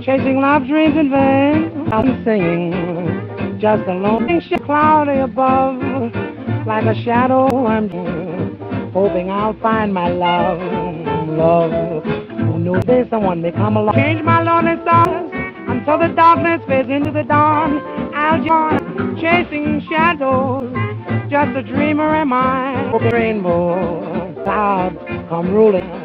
chasing love dreams in vain. I'm singing, just a lonely cloudy above, like a shadow I'm hoping I'll find my love. Love, who knows there's someone may come along, change my lonely stars until the darkness fades into the dawn. I'll join chasing shadows, just a dreamer am I. Rainbow clouds come ruling.